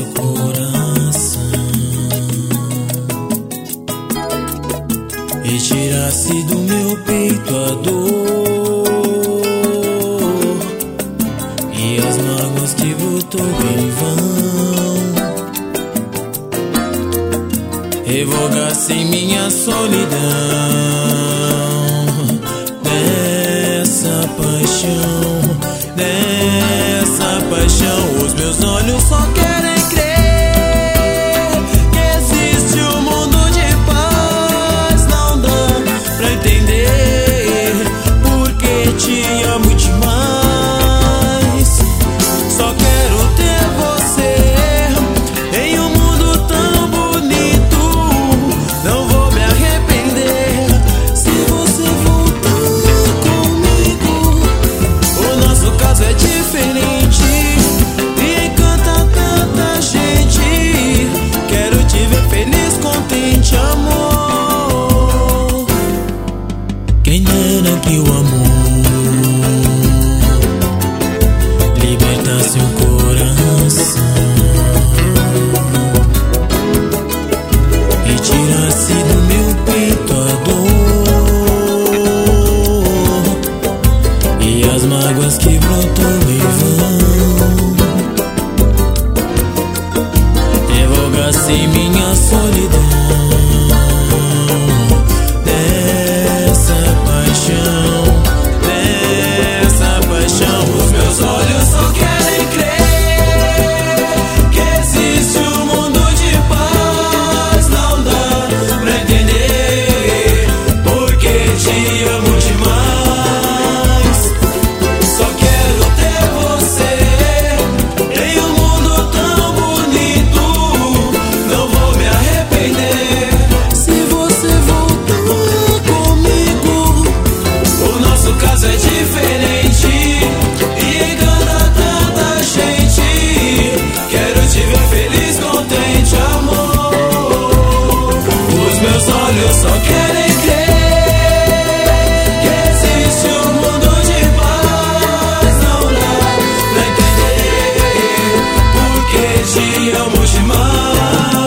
coração e tirasse do meu peito a dor e as mágoas que brotou em vão, revogasse minha solidão dessa paixão. Os meus olhos só querem crer que existe um mundo de paz. Não dá pra entender porque te amo demais. Só quero ter você em um mundo tão bonito. Não vou me arrepender se você voltar comigo. O nosso caso é diferente e encanta tanta gente. Quero te ver feliz, contente, amor. Quem dera que o amor libertasse o coração e tirasse do meu peito a dor e as mágoas que brotou em vão, revogasse minha solidão dessa paixão. Os meus olhos só querem crer que existe um mundo de paz. Não dá pra entender porque te amo demais. Só quero ter você em um mundo tão bonito. Não vou me arrepender se você voltar comigo. O nosso caso é diferente e engana tanta gente. Quero te ver feliz, contente, amor. Os meus olhos só querem crer que existe um mundo de paz. Não dá pra entender porque te amo demais.